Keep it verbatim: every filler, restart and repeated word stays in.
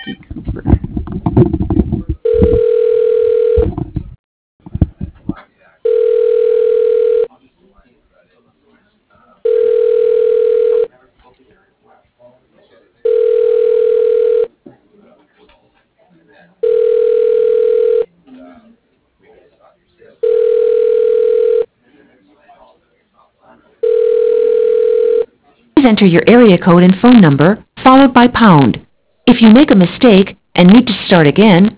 Please enter your area code and phone number, followed by pound. If you make a mistake and need to start again,